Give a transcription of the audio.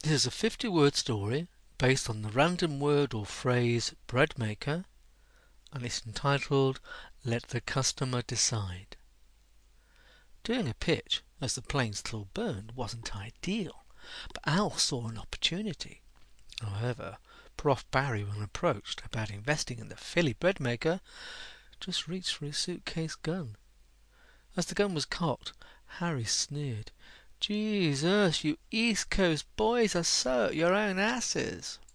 This is a 50-word story based on the random word or phrase bread maker, and it's entitled Let the Customer Decide. Doing a pitch as the plane still burned wasn't ideal, but Al saw an opportunity. However, Prof. Barry, when approached about investing in the Philly bread maker, just reached for his suitcase gun. As the gun was cocked, Harry sneered. "Jesus, you East Coast boys are so at your own asses."